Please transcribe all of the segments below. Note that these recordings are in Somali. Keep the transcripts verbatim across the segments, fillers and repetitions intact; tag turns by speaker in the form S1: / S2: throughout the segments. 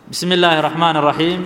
S1: بسم الله الرحمن الرحيم.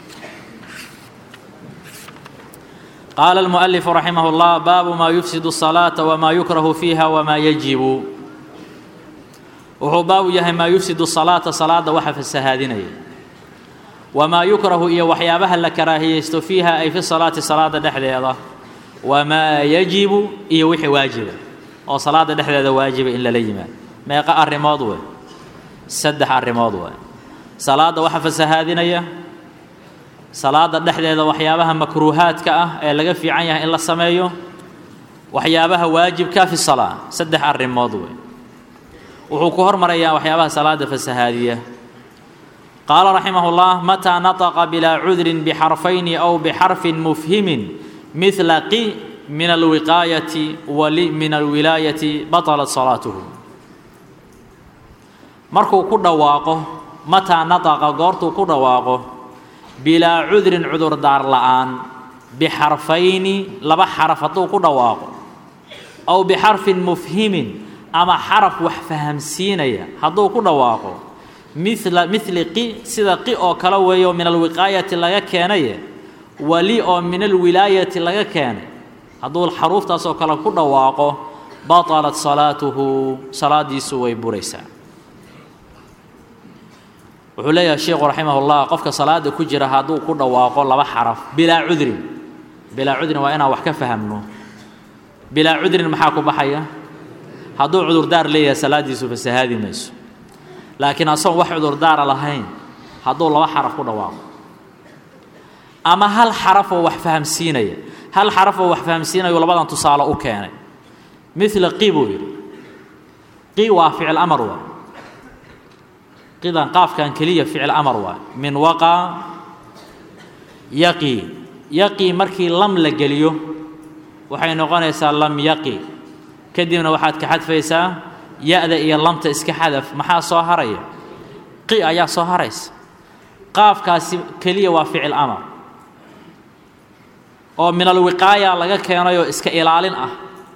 S1: قال المؤلف رحمه الله: باب ما يفسد الصلاة وما يكره فيها وما يجب. وهو باب يهم ما يفسد الصلاة صلاة وحف السهادينية وما يكره إيا وحيابها لكراهية فيها أي في الصلاة صلاة دحديدة وما يجب إيا وحي واجب أو صلاة دحديدة واجب إلا ليما ما يقع الرماض سدح الرماض صلاة وحف السهادينية صلاة دحديدة وحيابها مكروهات كأه لقى في عينها إلا السمايو وحيابها واجب كافي الصلاة سدح الرماض وحو كهر مريا وحيابها صلاة فالسهادية. قال رحمه الله: متى نطق بلا عذر بحرفين أو بحرف مفهم مثل قي من الوقاية ولي من الولاية بطلت صلاته. مركو كل واقه متى نطق قرطو كل واقه بلا عذر عذر دار لآن بحرفين لبا حرفتو كل واقه أو بحرف مفهم أما حرف وحفهم سينيا هذو كل واقه مثل مثل قي سيدا قي أو كلوي من الوقاية لغا كانية ولي أو من الولاية لغا كان هذو الحروف تاسو كلا كل واقه بطلت صلاته صلاة سوي بريسا. وحليا الشيخ رحمه الله قفك صلاة كجرة هذو كل واقه لبا حرف بلا عذر بلا عذر وأنا وحكا فهمنه بلا عذر محاكو بحيا هذو عذر دار لي صلاة سوي فسهادي ميسو لكن أصلا واحد عذر دار لهين هذو لبا حرف كل واقه أما هل حرف وحفهم سينية هل حرف وحفهم سينية ولا بدن تصال أو كان مثل قيبوي قي وفعل أمر قيدا قاف كان كلية فعل أمر من وقع يقي يقي مركي لم لجليو وحين غنيسا لم يقي كدينا واحد كحد فيسا يأذى إلى لم تسك حذف محا صهرية قي أيا صهريس قاف كاس كلية وفعل أمر أو من الوقاية لقى كانوا إسك إلالين أه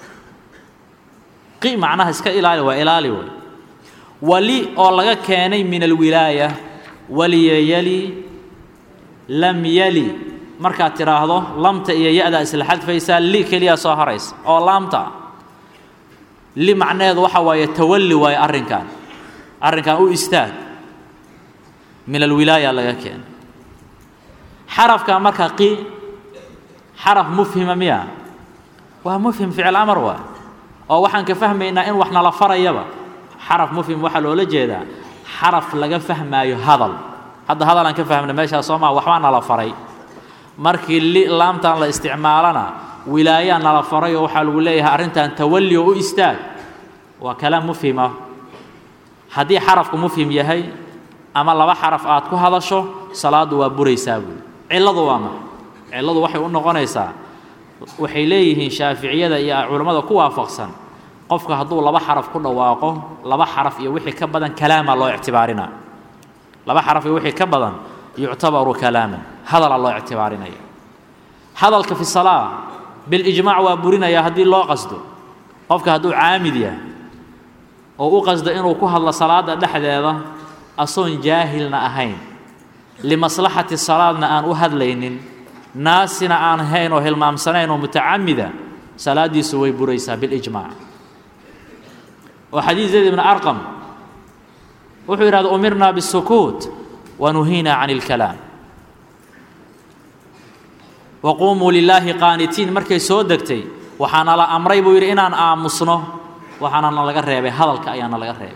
S1: قي معناها إسك إلالي وإلالي ولي ولي أو لقى كاني من الولاية ولي يلي لم يلي مركا تراهضه لم تأي يأذى إسلحات فيسال لي كليا صهريس أو لم تا لي معناه وحا ويتولي ويأرن كان أرن كان أو إستاد من الولاية لقى كان حرف كان مركا قي حرف مفهم مياه ومفهم فعل أمر وا أو وحن كفهمنا إن وحنا لفريبا حرف مفهم وحل ولا جيدا حرف لقى فهم أيه هذل هذا هذا أنا كفهمنا ماشي صوما وحنا لفري مركي اللي لام تان لاستعمالنا ولاية أنا لفري وحل ولاية أرنت أن تولي وإستاد وكلام مفهمه هذه حرف مفهم يهي أما لبا حرف آتكو هذا شو صلاة وبريساوي علا ضوامه ciladu waxay u noqonaysaa waxay leeyihiin shaafiiciyada iyo culimada ku waafaqsan qofka haduu laba xaraf ku dhawaaqo laba xaraf iyo wixii ka badan kalaama loo ictibaarina laba xaraf iyo wixii ka badan yuctabaru kalaaman hadal loo ictibaarinaya hadalka fi salaa bil ijmaa' wa burinaya hadii loo qasdo qofka haduu caamid yahay oo u qasdo inuu ku hadlo salaada dhexdeeda asoon jaahilna ahayn li maslahati salaadna aan u hadlaynin ناسنا عن هين وهلمام سنين ومتعمدة صلاة سوي بريسا بالإجماع. وحديث زيد بن أرقم وحير هذا أمرنا بالسكوت ونهينا عن الكلام وقوموا لله قانتين مركي سودكتي وحانا لا أمري بوير إنان آمسنه وحانا لا قريبه هذا الكأيان لا قريبه.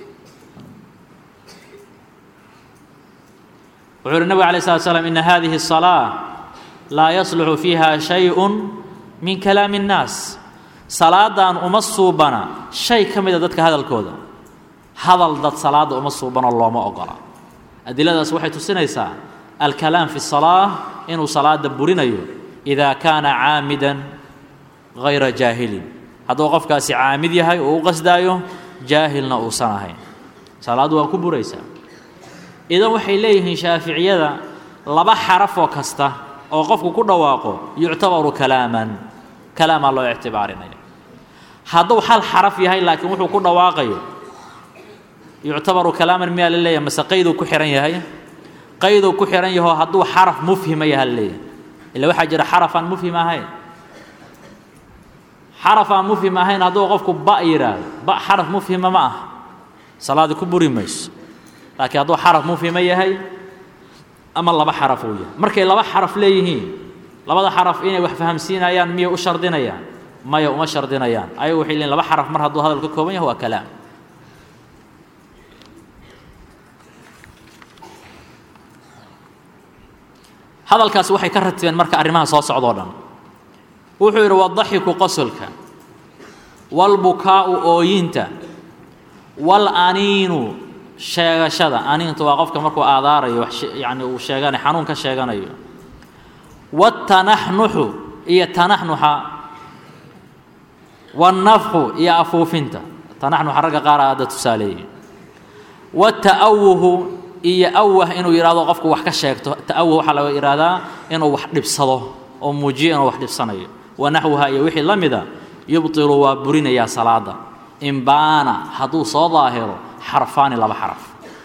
S1: وحير النبي عليه الصلاة والسلام إن هذه الصلاة لا يصلح فيها شيء من كلام الناس صلاة أمصوبنا شيء كم إذا ذاتك هذا الكود هذا ذات صلاة أمصوبنا الله ما أقرأ أدلة سوحة السنة الكلام في الصلاة إنه صلاة دبرنا إذا كان عامدا غير جاهل هذا وقف كاسي عامد يهي وقصدايو جاهلنا أوصانهين صلاة وكبريسا إذا وحي إليه شافعية لبا حرف وكسته أو قفك كل واقع يعتبر كلاما كلام الله اعتبارنا هذا حال حرف يهي لكن وحو كل واقع يعتبر كلاما ميال الله مسقيد كحرن يهي qaydu ku xiran yahay hadduu xaraf mufhim yahay ila waxa jira xarafan mufhim ahayn xarafan mufhim ahayn hadduu qofku ba yiraahdo ba xaraf mufhim ma ah salaad ku buri mayso laakiin hadduu xaraf mufhim yahay ama laba xaraf uu yahay markay laba xaraf leeyihiin labada xaraf inay wax fahamsiinayaan miya u shardinayaan maya uma shardinayaan ayagu waxay leeyihiin laba xaraf mar hadduu hadal ka kooban yahay waa kalaam hadalkaas waxay ka ratibeen marka arrimaha soo socdo dhan wuxuu yiri wadahiku qasulka wal bukaa'u ooyinta wal aninu sheegashada anintu waa qofka markuu aadaarayo yaani uu sheeganayo xanuun ka sheeganayo wat tanahnuhu iyo tanahnuha wan nafhu iyo afuufinta tanahnuha raga qaarada tusaaleeyay wat ta'awuhu iyo awah inuu yiraahdo qofku wax ka sheegto ta'awuh waxa laga iraadaa inuu wax dhibsado oo muujiyo inuu wax dhibsanayo ونحوها يوحي لمدا يبطل وبرين يا صلاة إن بانا حدو صو ظاهر حرفان لبا حرف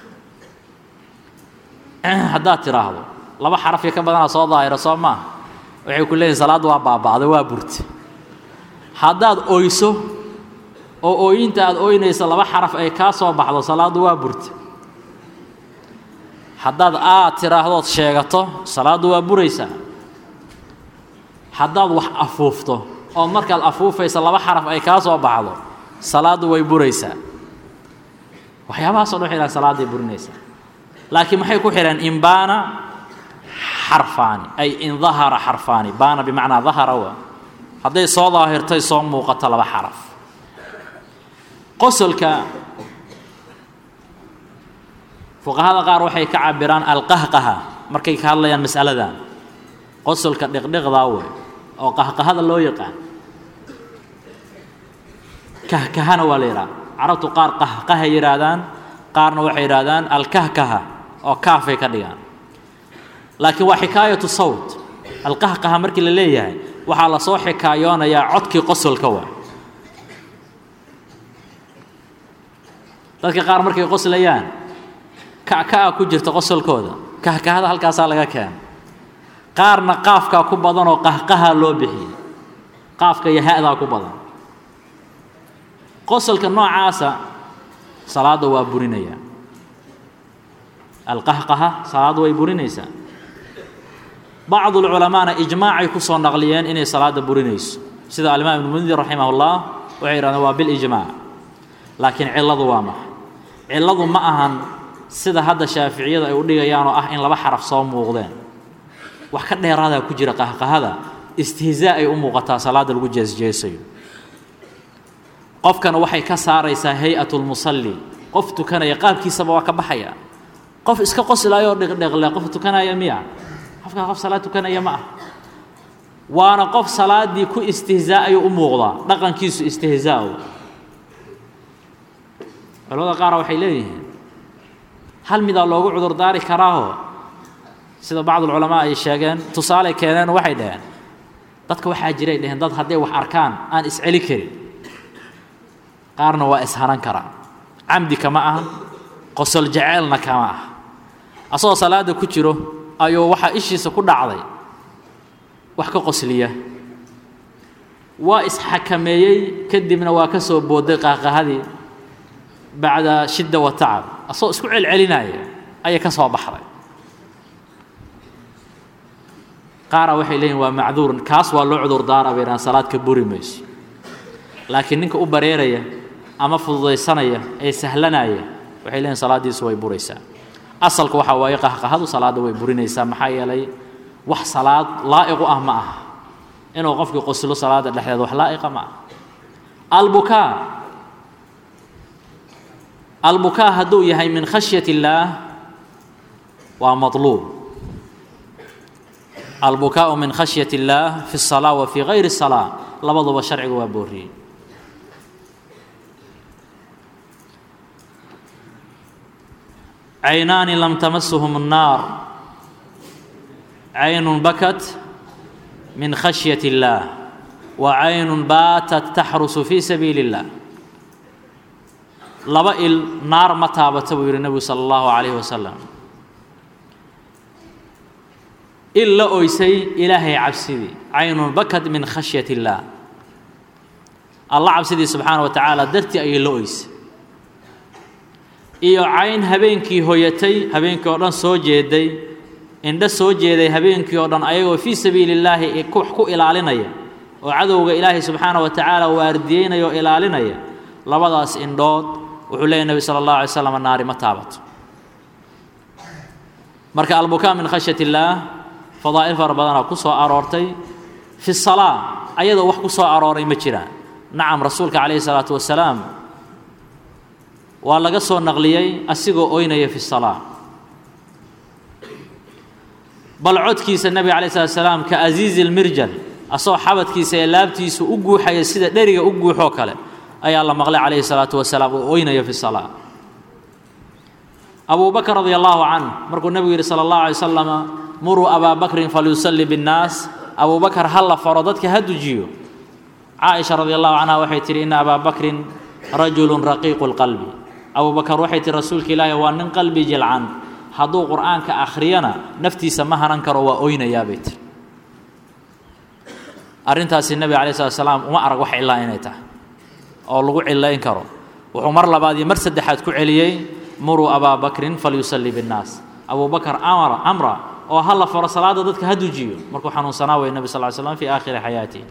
S1: هدا تراهو لبا حرف يكبدنا صو ظاهر صو ما وحي كلين صلاة وابا بعد وابرت هداد اويسو او اوينتا اد اوينيسا لبا حرف اي كاسو بخدو صلاة وابرت هداد ا تراهدو شيغتو صلاة وابريسا haddaad wax afuufto oo marka la afuufaysa laba xaraf ay ka soo baxdo salaadu way buraysaa waxyaabaha soo dhixila salaadu burinaysa laakiin maxay ku xireen in baana harfani ay in dhahara harfani baana bimaana dhahara wa haday soo daahirtay soo muuqata laba xaraf qosolka fuqahada qaar waxay ka cabiraan alqahqaha markay ka hadlayaan mas'aladan qosolka dhiqdhiqda way oo qahqahada loo yaqaan kahkahana waa leeyahay arabtu qaar qahqaha yiraahdaan qaarna waxay yiraahdaan alkahkaha oo kaafay ka dhigaan laakiin waa xikaayatu sawt alqahqaha markii la leeyahay waxa la soo xikaayoonaya codkii qosolka waa dadka qaar markay qoslayaan ka ku jirta qosolkooda kahkahada halkaas laga keenay qaarna qaafka ku badan oo qahqaha loo bixiyo qaafka iyo haada ku badan qosolka noocaasa salaada waa burinaya alqahqaha salaada way burinaysa بعض العلماء اجماعي كسو نقليين اني صلاه برينيس سيده الامام ابن منذر رحمه الله وعيرنا وبالاجماع لكن علده وامح علده ما اهن سيده هذا الشافعيه اي ودغيان oo ah in laba xaraf soo muuqdeen wax ka dheeraada ku jira qahqahada istihzaa ay u muuqataa salaada lagu jeesjeesayo qofkana waxay ka saaraysaa hay'atul musalli qof tukanaya qaabkiisa waa ka baxaya qof iska qoslayo dhiqdhiqle qof tukanaya miya qofka qof salaad tukanaya ma waana qof salaadii ku istihzaa ay u muuqda dhaqankiisu istihzaa culimada qaar waxay leeyihiin hal mid loogu cudur daari karaaho sida بعض العلماء ay sheegeen tusaale keenan waxay dhaheen dadka waxa jiray dhaheen dad haday wax arkaan aan isceli karin qaarna waa isharan karaan amdi kama ah qosol jaceelna kama ah asoo salaada ku jiro ayuu waxa ishiisa ku dhacday wax ka qosliya waa isxakameeyay kadibna waa ka soo booday qaqahadii bacda shidda wa ta'ab asoo isku celcelinaya ay ka soo baxday qaara waxay leeyihiin waa macduur kaas waa loo cudur daara beeraan salaad ka buri mayso laakiin ninka u bareeraya ama fududeysanaya ee sahlanaya waxay leeyihiin salaadiisu way buraysaa asalku waxa way qahqahadu salaada way burinaysaa maxaa yeelay wax salaad laa'iq ah ma ah inuu qofku qoslo salaada dhexdeeda wax laa'iq ma ah albuka albuka haduu yahay min khashyati illaah wa matlub البكاء من خشية الله في الصلاة وفي غير الصلاة لبضوا بشرع وبوري عينان لم تمسهم النار عين بكت من خشية الله وعين باتت تحرس في سبيل الله لبئ النار متى بتبوير النبي صلى الله عليه وسلم إلا أويسي إلهي عبسدي عين بكت من خشية الله الله عبسدي سبحانه وتعالى درتي أي لويس إيو عين هبينكي هويتي هبينكي ودن سو جيدي إن سو جيدي هبينكي ودن أيغو في سبيل الله كوحكو إلالينيا وعدوغ إلهي سبحانه وتعالى وارديين يو إلالينيا لبداس إندود وحولي النبي صلى الله عليه وسلم النار متابط مركا البكاء من خشية الله فضائل فربنا كسو أرورتي في الصلاة أيضا وحكو سو أروري مجرى نعم رسولك عليه الصلاة والسلام والله قصوا النغليي أسيقوا أويني في الصلاة بل عد كيس النبي عليه الصلاة والسلام كأزيز المرجل أصو حبت كيس لابتيس أقو حي سيدة دريق أقو حوكله أي الله مغلي عليه الصلاة والسلام أويني في الصلاة أبو بكر رضي الله عنه مركو النبي صلى الله عليه وسلم مروا أبا بكر فليصلي بالناس أبو بكر هلا فرضتك هدو جيو عائشة رضي الله عنها وحيتري إن أبا بكر رجل رقيق القلب أبو بكر وحيت رسولك لا وان قلبي جلعان حضو قرآنك أخرينا نفتي سماها ننكر وأوين يا بيت أرنتاس النبي عليه الصلاة والسلام وما أرق وحي الله إنيته أو لقوع الله ينكره وعمر لبادي مرسد حد كعليي مروا أبا بكر فليصلي بالناس أبو بكر أمر أمر أو هلا فر صلاة ضدك هدو جيو مركو حنون سناوي النبي صلى الله عليه وسلم في آخر حياته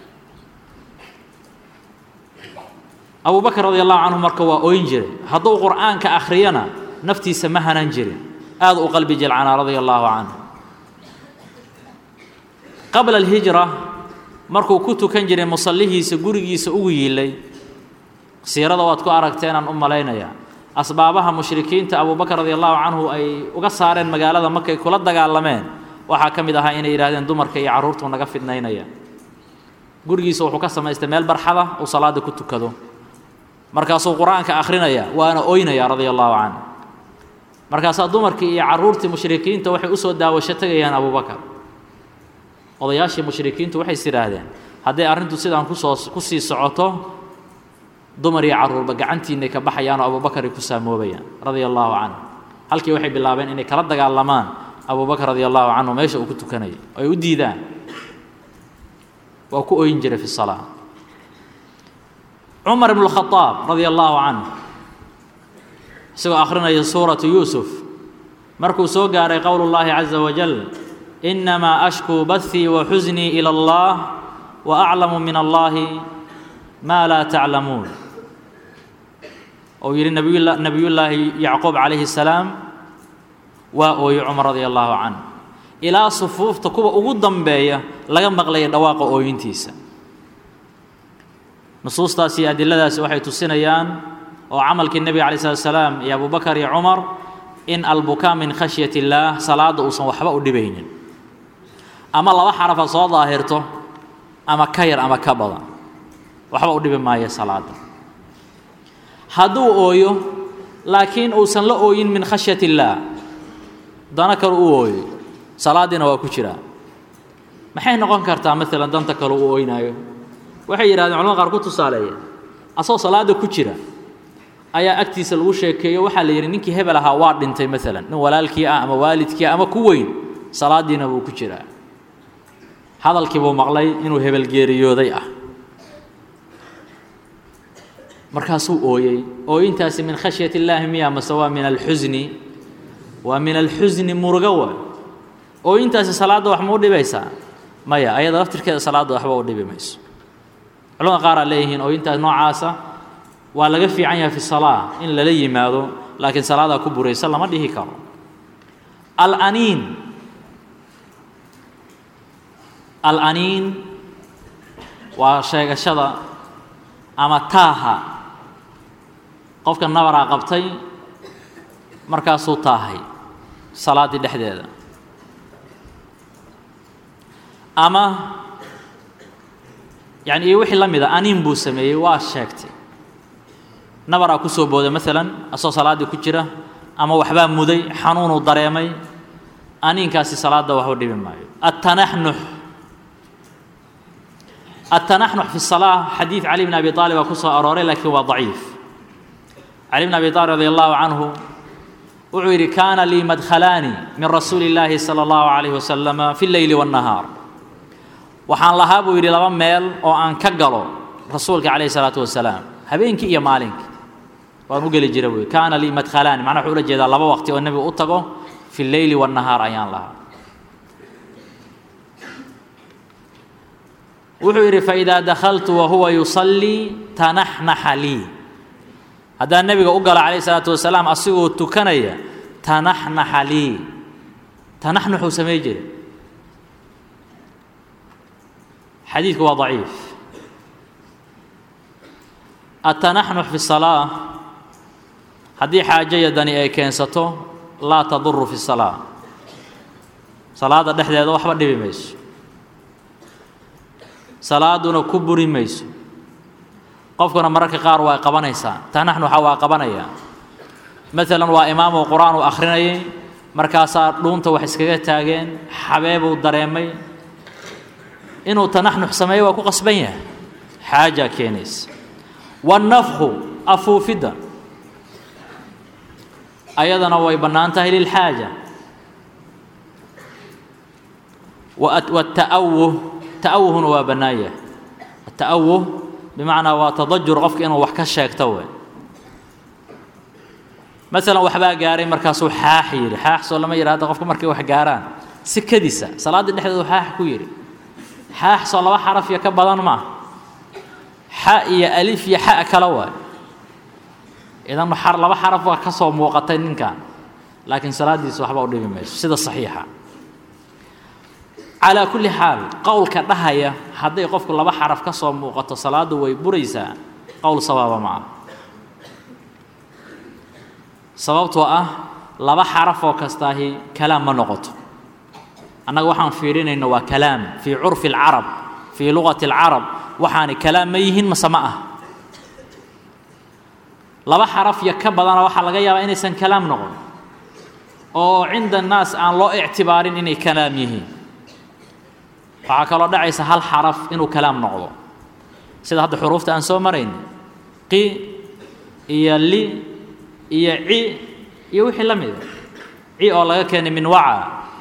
S1: أبو بكر رضي الله عنه مركوا أوينجري هذو قرآن كأخرينا نفتي سماها ننجري هذا قلبي جلعنا رضي الله عنه قبل الهجرة مركو كنت كنجري مصليه سجوري سأوي لي سيرة واتكو أركتين أن أم لينا يا أسبابها مشركين أبو بكر رضي الله عنه أي وقصارين مقالة مكة كل الدجالمين وحكم إذا إن إيرادين دمر كي عرورت ونقفت نينيا جوري سوحو كسم استعمال برحلة وصلاة كنت كذو مركز القرآن كآخرنا وأنا أوينا يا رضي الله عنه مركز دمر كي عرورت مشركين توحي أسود داوشتك يا أبو بكر وضياشي مشركين توحي سيرادين هذا أرنتو سيدان كوسوس كوسي سعوته دمر يعرور بقعنتي إنك بحيان أبو بكر كسامو بيان رضي الله عنه هل كي وحي بالله بين إنك ردق على اللامان أبو بكر رضي الله عنه ما يشاء كنت كني ويودي ذا وكو ينجري في الصلاة عمر بن الخطاب رضي الله عنه سوى آخرنا سورة يوسف مركو سوغاري قول الله عز وجل إنما أشكو بثي وحزني إلى الله وأعلم من الله ما لا تعلمون أو يري نبي الله, نبي الله يعقوب عليه السلام وأوي عمر رضي الله عنه إلى صفوف تكوب أقدم بيا لغم بغلي دواق أوينتيسا نصوص تاسي أدلة داسي وحي تسينيان وعملك النبي عليه الصلاة والسلام يا أبو بكر يا عمر إن البكاء من خشية الله صلاة أصلا وحبا أدبين أما الله حرف صلاة ظاهرته أما كير أما كبضا وحبا أدبين ما هي صلاة هدو أويو لكن أوصن لأوين من خشية الله دانكر أوي صلاة دينا وكشرا ما حين نقول كرتا مثلا دانتكر أوين أيو waxay yiraahdeen culimada qaar ku tusaaleeyeen asoo salaada ku jira ayaa agtiisa lagu sheekeeyo waxa la yiri ninkii hebel ahaa waa dhintay mesela nin walaalkii ah ama waalidkii ama ku weyn salaadiina buu ku jira hadalkii buu maqlay inuu hebel geeriyooday ah markaasuu ooyay ooyintaasi min khashyati illaahi miya masawa min alhuzni wa min alhuzni murgawa ooyintaasi salaada wax ma u dhibaysaa maya ayada laftirkeeda salaada waxba u dhibi mayso علماء قارئ عليهن أو أنت نوع عاسى ولا في عنها في الصلاة إن للي ماذا لكن صلاة كبر يسلم ما ده كار الأنين الأنين وشيء الشذا أما تاها قف كان نور عقبتي مركز تاهي صلاة الحديدة أما يعني إيه وحي لميدا أنين بو سميه واش شاكتي نبرا كسو بودا مثلا أصو صلاة دي كجرة أما وحبان مودي حنون وضريمي أنين كاسي صلاة دا وحو دي بمايو التنحنح التنحنح في الصلاة حديث علي بن أبي طالب وكسو أروري لكن هو ضعيف علي بن أبي طالب رضي الله عنه وعير كان لي مدخلان من رسول الله صلى الله عليه وسلم في الليل والنهار وحان لها بو يري لبا ميل او ان كغلو رسولك عليه الصلاه والسلام habeenki iyo maalinki waan u gali jiray way kaana li madkhalan macna wuxuu la jeedaa laba waqti oo nabi u tago fi al-layl wa an-nahar ayaan laha wuxuu yiri fa idha dakhaltu wa huwa yusalli tanahnaha li hada nabiga u gala عليه الصلاه والسلام asigoo tukanaya tanahnaha li tanahnahu sameeyay حديث هو ضعيف التنحنح في الصلاة هذه حاجة يدني أي كنسته لا تضر في الصلاة صلاة الدحدة هذا وحبا دبي ميس صلاة دون كبر ميس قفكنا مرك قار وقبنيسا تنحنح وقبنيا مثلا وإمام القرآن وآخرين مركاسا دونته وحسكيه تاجين حبيبه الدريمي إنه تنحنح سميه وكو قصبيه حاجة كينيس والنفخ أفوفدا أيضا هو يبنانته للحاجة والتأوه تأوه وبناية التأوه بمعنى وتضجر غفك إنه وحكش يكتوه مثلا وحبا قاري مركاسو حاحيري حاح صلى ما يرى هذا غفك مركي وحقاران سكديسة صلاة النحدة حاح كويري حاح صلى الله حرف يكبضان معه حاء يا ألف يا حاء كلوه إذا ما حر لما حرف وكسر موقتين كان لكن صلاة دي صحبة ودي ماشي سيدة صحيحة على كل حال قول كدهية حد يقف كل ما حرف كسر موقت صلاة ويبريزا قول صواب معه صوابته أه لما حرف وكستاهي كلام ما نقط أنا وحن فيرين إنه كلام في عرف العرب في لغة العرب وحاني كلام ميهن مسمعه لبا حرف يكبدنا waxa laga yaabaa inaysan kalaam noqon oo cinda الناس aan loo اعتبارين inay kalaam yihiin waxa kala dhacaysa hal xaraf inuu kalaam noqdo sida hadda xuruufta aan soo marayn qi iyo li iyo i iyo wixii la mid i oo laga keenay min waca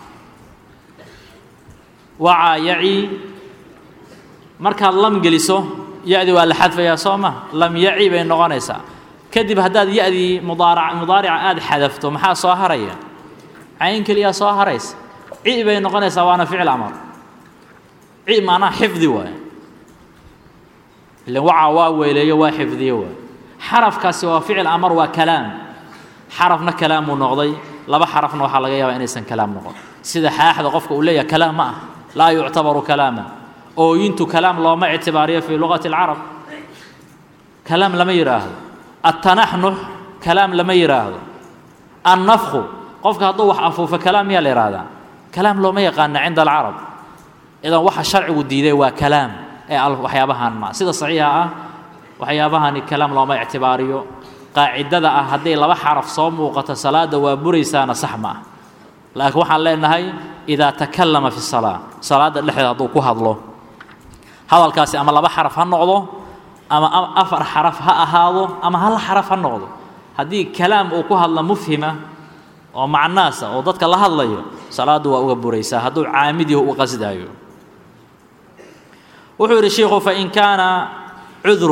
S1: waca ya'i marka lam geliso yaadi waa la xadfaya sooma lam ya'i bay noqonaysaa kadib hadaad yaadi mudaaric mudaaric aad xadafto maxaa soo haraya ayn kaliya soo harays i bay noqonaysaa waana ficil amar i maana xifdi waa la waca waa weeleeyo waa xifdiyo waa xarafkaasi waa ficil amar waa kalaam xarafna kalaam uu noqday laba xarafna waxa laga yaabaa inaysan kalaam noqon sida xaaxda qofka uu leeyahay kalaam ma la yu'tabaru kalaama oo intu kalaam loo ma اعتباريه في لغة العرب كلام لما يراهد التنحنح كلام لما يراهد النفخ قفك هذا وح أفوف كلام يا لرادا كلام لو ما يقان عند العرب إذا وح الشرع وديده وكلام أي وحيابها ما سيد صحيحة وحيابها كلام لو ما اعتباريه قاعدة هذه لو حرف صوم وقت صلاة وبريسان صحمة لكن وح لنا هي إذا تكلم في الصلاة صلاة اللي حيضو كهضله هذا الكاسي أما لبا حرف هالنقضه أما أفر حرف ها هذا أما هل حرف هالنقضه هذه كلام أوكوها الله مفهمة ومع الناس وضدك الله الله صلاة وأبوريسا هذا عامدي وقصده وحور الشيخ فإن كان عذر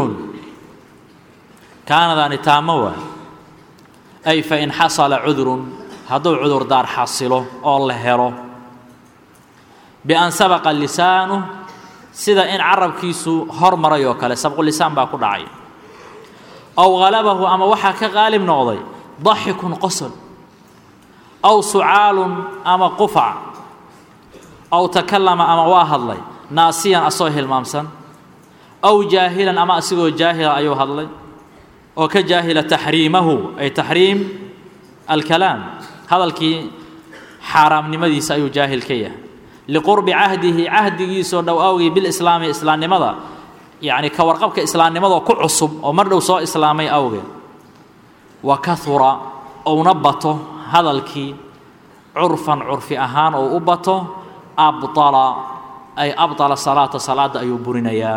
S1: كان ذا نتاموا أي فإن حصل عذر هذا عذر دار حصله الله هرو بأن سبق اللسان sida in arabkiisu hormarayo kale sabqu lisaan baa ku dhacay aw galabahu ama waxa ka qalib noqday dhahikun qasal aw su'aalun ama qufa aw takallama ama waa hadlay naasiyan asoo hilmaamsan aw jaahilan ama asigoo jaahila ayuu hadlay oo ka jaahila tahriimahu ay tahriim al-kalaam hadalkii xaraamnimadiisa ayuu jaahil ka yahay لقرب عهده عهده سو أوي بالإسلام إسلام نمضى يعني كورقبك إسلام نمضى كعصب أو مرة وصاء إسلامي أوي وكثر أو نبته هذا الكي عرفا عرف أهان أو أبته أبطل أي أبطل صلاة صلاة أيوبرنيا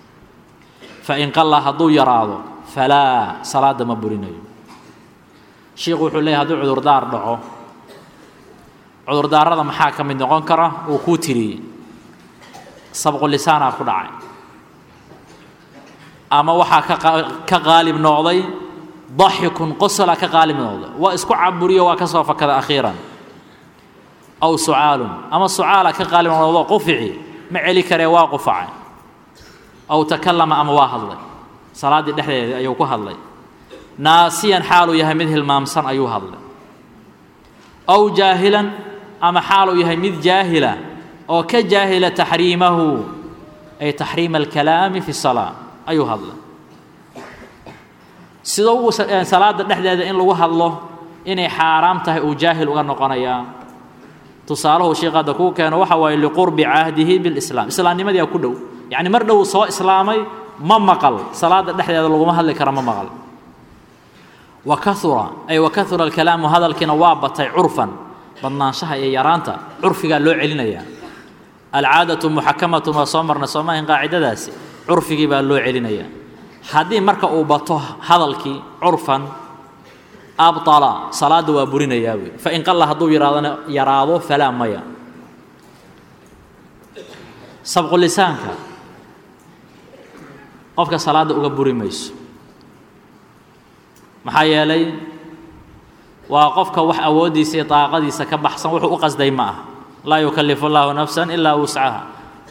S1: فإن قال هذو يراض فلا صلاة مبرنيا sheekhu wuxuu leeyahay hadduu cudurdaar dhaco cudurdaarada maxaa ka mid noqon kara uu ku tiriyey sabqu lisaanaa ku dhacay ama waxaa ka qaalib noqday daxikun qosla ka qaalib noqday waa isku caburiyo waa ka soo fakada akhiiran aw su'aalun ama su'aala ka qaalib noqdo qufici ma celi kare waa qufacay aw takallama ama waa hadlay salaadii dhexdeeda ayuu ku hadlay naasiyan xaalu yahay mid hilmaamsan ayuu hadlay aw jaahilan ama xaalu yahay mid jaahila oo ka jaahila tahriimahu ay tahriim al-kalaam fi as-salaah ayuu hadlay sidoo uu salaada dhexdeeda in lagu hadlo inay xaraam tahay uu jaahil uga noqonaya tusaaluhu sheekada ku keeno waxa way liqurbi ahdihi bil islam islaamnimadii ku dhow yaani mar dhow soo islaamay ma maqal salaada dhexdeeda lagu ma hadli karo ma maqal wa kathura ay wa kathura al-kalaam hadalkina waa batay urfan badnaanshaha iyo yaraanta urfiga loo celinaya al-aadatu muhakkamatun wa samarna soomayn qaacidadaasi urfigi baa loo celinaya haddii marka uu bato hadalkii urfan abtala salaadu waa burinaya way fa in qalla haduu yiraadana yaraado fala maya sabqu lisaanka qofka salaada uga buri mayso maxaa yeelay waa qofka wax awoodiisa iyo taaqadiisa ka baxsan wuxuu u qasday ma ah la yukallifu Allahu nafsan illa wus'aha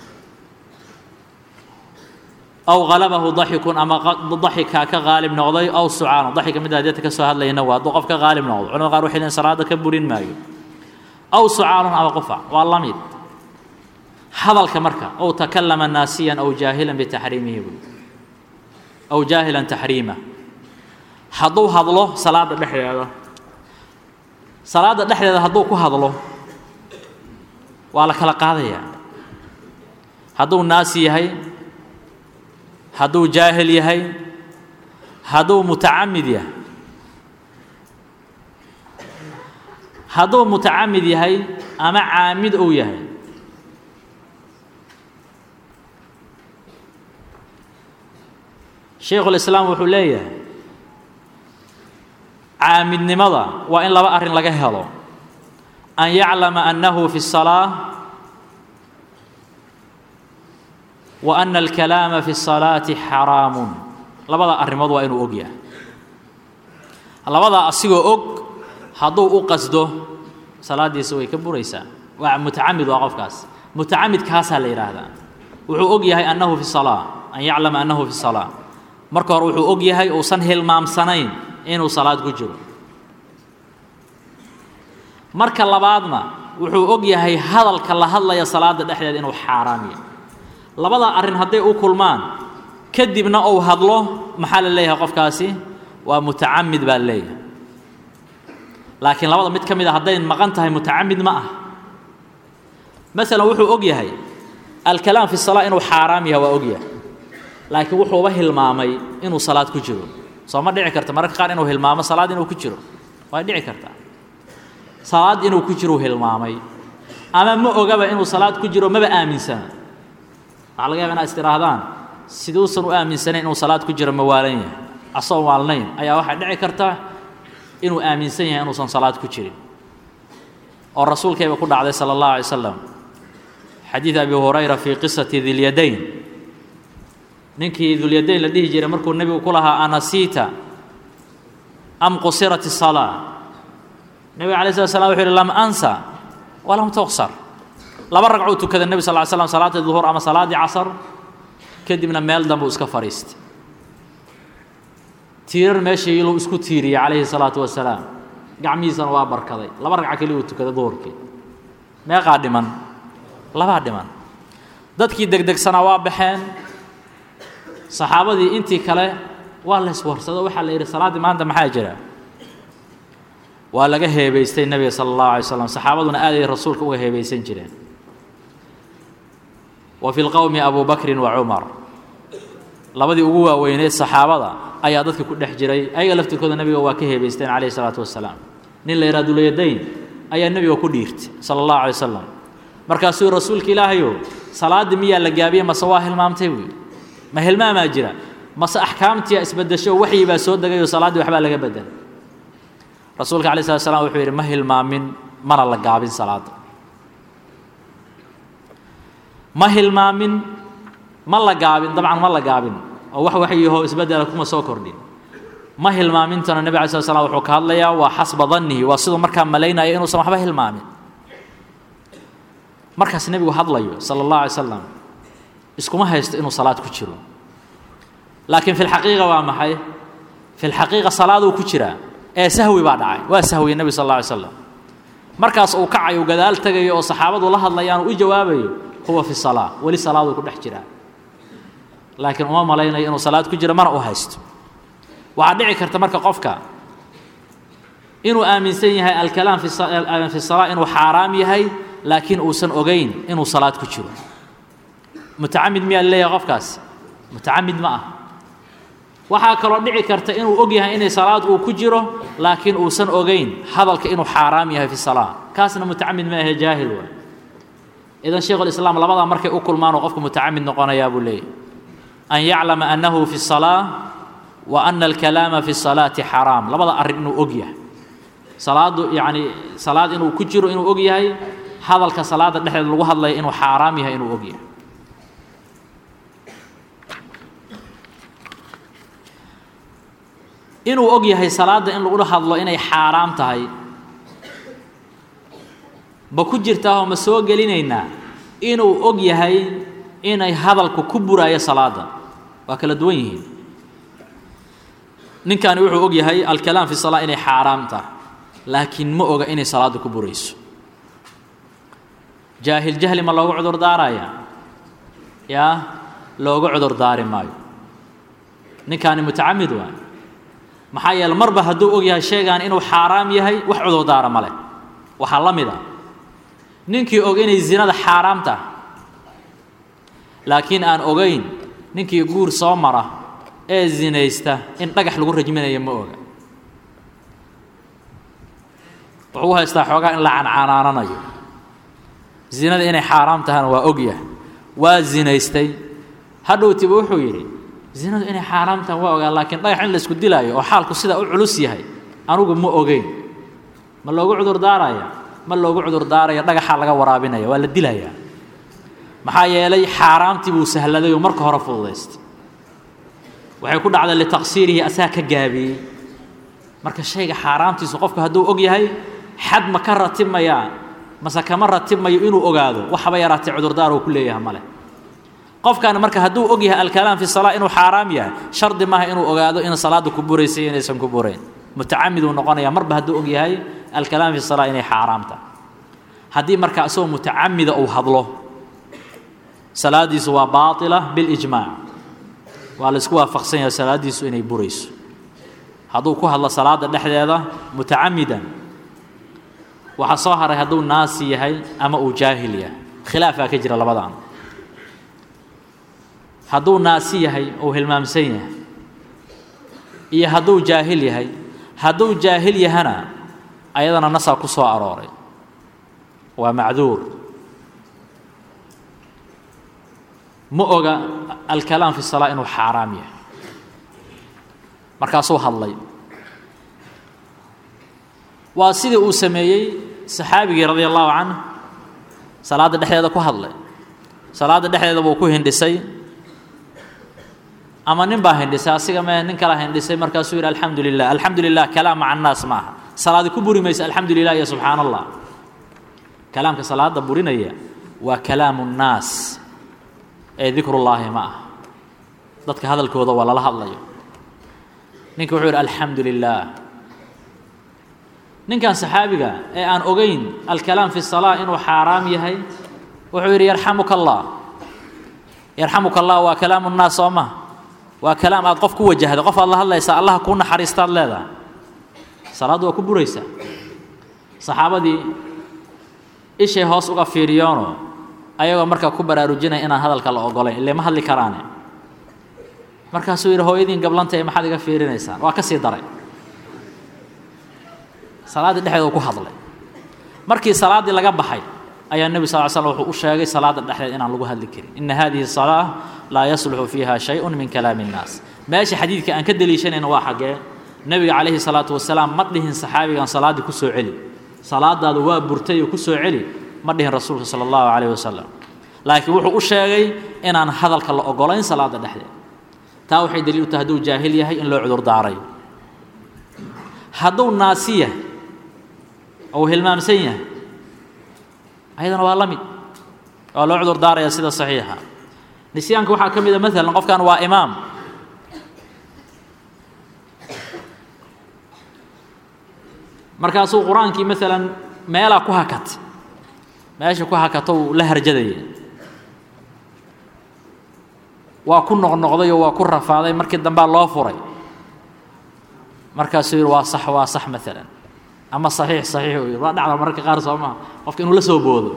S1: أو غلبه ضحك أما ضحك كغالب نقضي أو سعان ضحك من هذه كسو هذا ينوى ضقف كغالب نقض عنا قالوا وحين صلاة كبرين مايو أو سعان أو قفع والله ميت هذا الكمركة أو تكلم ناسيا أو جاهلا بتحريمه أو جاهلا تحريمه حضو هذله صلاة الدحية صلاة الدحية هذو كهذله وعلى كلا قاضية هذو ناسي هي هذو جاهل يهي هذو متعمد يهي هذو متعمد يهي أما عامد أو يهي شيخ الإسلام وحليه عامد نمضى وإن لا بأر لقهله أن يعلم أنه في الصلاة وأن الكلام في الصلاة حرام لبدا أرمض وإنه أجيا لبدا أصيغ أج هذو أقصده صلاة يسوي كبريسا ومتعمد وقف كاس متعمد كاس اللي هذا وحو أجيا أنه في الصلاة أن يعلم أنه في الصلاة مركو وحو أجيا وصنه المام سنين إنه صلاة ججر مركا لبعضنا وحو أجيا هذا الكلا هذا يا صلاة الأحيان إنه حرامي labada arin haday u kulmaan kadibna oo hadlo maxaa la leeyahay qofkaasi waa mutaamid baa leeyahay laakiin labada mid kamid ah haday maqan tahay mutaamid ma ah mesela wuxuu og yahay al-kalaam fi salaah inuu xaraam yahay waa og yahay laakiin wuxuu ba hilmaamay inuu salaad ku jiro soo ma dhici karto marka qaar inuu hilmaamo salaad inuu ku jiro way dhici kartaa salaad inuu ku jiro hilmaamay ama ma ogaba inuu salaad ku jiro maba aaminsan على جاب أنا استراحان سيدوسن وآمن سنين إنه صلاة كجرة موالين أصلا والنين أي واحد دعي كرته إنه آمن سنين إنه صلاة كجرة الرسول كيف يقول عليه صلى الله عليه وسلم حديث أبي هريرة في قصة ذي اليدين نكي ذو اليدين الذي جرى مركو النبي وقولها أنا سيتا أم قصرت الصلاة النبي عليه الصلاة والسلام يقول لم أنسى ولم تقصر لما رجعوا كذا النبي صلى الله عليه وسلم صلاة الظهر أما صلاة عصر كدبنا ميل دم واسك فريست تير ماشي يلو اسكو تيري عليه الصلاة والسلام قعميسا وابر كذا لما رجع كليو كذا ظهرك ما قادما لا قادما dadkii degdegsana waa baxeen saxaabadii intii kale waa la iswarsado waxa la yiri salaadii maanta maxaa jira waa laga heebaystay nabiga sallallahu alayhi wasallam saxaabaduna aad ay rasuulka uga heebaysan jireen wa fil qawmi Abu Bakr wa Umar labadii ugu waaweynay saxaabada ayaa dadka ku dhex jiray ayaga laftirkooda nabiga waa ka heebaysteen alayhi salatu wasalaam nin la yiraahdo leeyahay ayaa nabiga ku dhiirtay sallallahu alayhi wasallam markaasuu rasuulka ilaahayo salaad miya la gaabiye ma soo hilmaamtay wi ma hilmaama jira ma sa ahkaamtii isbedesho wixii baa soo dagayo salaadii waxba laga bedel rasuulka calayhi salaatu wasalaam wuxuu yidhi ma hilmaamin mana la gaabin salaada ma hilmaamin ma la gaabin dabcan ma la gaabin oo wax waxyahoo isbeddela kuma soo kordhin ma hilmaamintana nebi calayhi salaatu wasalaam wuxuu ka hadlayaa waa xasba dannihi waa siduu markaa malaynaya inuusan waxba hilmaamin markaas nebigu hadlayo sala allahu alay salam iskuma haysto inuu salaad ku jiro laakiin fi lxaqiiqa waa maxay fi lxaqiiqa salaaduu ku jiraa ee sahwi baa dhacay waa sahwiye nebi sal alla alay slam markaas uu kacayo gadaal tegayo oo saxaabadu la hadlayaan uu u jawaabayo huwa fi salaa weli salaaduu ku dhex jiraa laakiin uma malaynayo inuu salaad ku jiro mana u haysto waxaa dhici karta marka qofka inuu aaminsan yahay alkalaam fi salaa inuu xaaraam yahay laakiin uusan ogayn inuu salaad ku jiro mutacamid miyaa leeyahay qofkaas mutacamid ma ah waxaa kaloo dhici karta inuu og yahay inay salaad uu ku jiro laakiin uusan ogayn hadalka inuu xaaraam yahay fi salaa kaasna mutacamid ma ahe jaahil waa idan sheekhu lislaam labadaa markay u kulmaan oo qofku mutacamid noqonayaa buu leeyahay an yaclama annahu fi salaa wa ana alkalaama fi salaati xaraam labada arrin inuu og yahay salaadu yacni salaad inuu ku jiro inuu og yahay hadalka salaada dhexdeeda lagu hadlaya inuu xaaraam yahay inuu og yahay inuu og yahay salaada in lagu hadlo inay xaaraam tahay ma ku jirtaa oo ma soo gelinaynaa inuu og yahay inay hadalku ku buraayo salaada waa kala duwan yihiin ninkani wuxuu og yahay alkalaam fi salaa inay xaaraam tahay laakiin ma oga inay salaadu ku burayso jaahil jahli ma loogu cudur daaraya yaa loogu cudur daari maayo ninkani mutacamid waa maxaa yeele marba hadduu og yahay sheegaan inuu xaaraam yahay wax cudur daara ma leh waxaa la mid a ninkii og inay zinada xaaraam tahay laakiin aan ogayn ninkii guur soo mara ee zinaysta in dhagax lagu rajminayo ma oga wuxuu haystaa xoogaa in la cancanaananayo zinada inay xaaraam tahana waa og yahay waa zinaystay hadhowtiba wuxuu yidhi zinadu inay xaaraam tahay waa ogaa laakiin dhagax in la isku dilaayo oo xaalku sidaa u culus yahay anugu ma ogeyn ma loogu cudur daaraya ma loogu cudur daaraya dhagaxaa laga waraabinaya waa la dilayaa maxaa yeelay xaaraamtii buu sahladay oo marka hore fududaystay waxay ku dhacday litaqsiirihi asaa ka gaabiyey marka shayga xaaraamtiisu qofku hadduu og yahay xad ma ka ratibmayaa mase kama ratibmayo inuu ogaado waxba yaraatay cudurdaar uu ku leeyahay male qofkaani marka hadduu og yahay alkalaam fi salaa inuu xaaraam yahay shardi maaha inuu ogaado in salaada ku buraysay inaysan ku burayn mutacamid uu noqonayaa marba hadduu og yahay alkalaam fi salaa inay xaaraam tahay haddii marka isagoo mutacamida uu hadlo salaadiisu waa baatila bilijmaac waa la isku waafaqsan yahay salaadiisu inay burayso hadduu ku hadlo salaada dhexdeeda mutacamidan waxaa soo haray hadduu naasi yahay ama uu jaahil yahay khilaafaa ka jira labadan hadduu naasi yahay uu hilmaamsan yahay iyo hadduu jaahil yahay hadduu jaahil yahana ayadana nasaa ku soo arooray waa macduur ma oga alkalaam fi salaa inuu xaaraam yahay markaasuu hadlay waa sidii uu sameeyey saxaabigii radia allahu canhu salaadda dhexdeeda ku hadlay salaadda dhexdeeda buu ku hindhisay ama nin baa hindhisay asiga mee nin kala hindhisay markaasuu yidhi alxamdu lilah alxamdu lilah kalaam maca annaas maaha salaadi ku buri maysa alxamdu lilah iyo subxaana allah kalaamka salaada burinaya waa kalaamu nnaas ee dikrullaahi ma aha dadka hadalkooda waa lala hadlayo ninka wuxuu yidhi alxamdu lilah ninkan saxaabiga ee aan ogayn alkalaam fi salaa inuu xaaraam yahay wuxuu yidhi yarxamuka allah yarxamuka allah waa kalaamu nnaas soo maha waa kalaam aad qof ku wajahda qof aad la hadlaysaa allah kuu naxariistaad leedahay salaaddu waa ku buraysaa saxaabadii ishay hoos uga fiiriyoono ayagoo markaa ku baraarujinaya inaan hadalka la ogolayn illee ma hadli karaane markaasuu yidhi hooyadiin gablantay maxaad iga fiirinaysaan waa ka sii daray salaaddii dhexdeeda ku hadlay markii salaaddii laga baxay ayaa nebi sal l slam wuxuu u sheegay salaadda dhexdeed inaan lagu hadli karin ina hadihi salaa laa yasluxu fiiha shay-un min kalaami innaas meesha xadiidka aan ka deliishanayna waa xaggee nabiga calayhi salaatu wasalaam ma dhihin saxaabigan salaadii ku soo celi salaadaadu waa burtay oo ku soo celi ma dhihin rasuulka sala allahu calayhi wasalam laakiin wuxuu u sheegay inaan hadalka la ogolayn salaada dhexdeeda taa waxay daliil u tahay hadduu jaahil yahay in loo cudur daaray hadduu naasiya oo hilmaamsan yahay ayadana waa la mid waa loo cudur daaraya sida saxiixa nisyaanka waxaa ka mid a maalan qofkan waa imaam markaasuu qur-aankii maalan meelaa ku hakatay meesha ku hakato uu la harjadaya waa ku noqnoqday oo waa ku rafaaday markii dambaa loo furay markaasuu yidhi waa sax waa sax maalan ama saxiix saxiix uu yidhi waa dhacda mararka qaar soo maha qofka inuu la soo boodo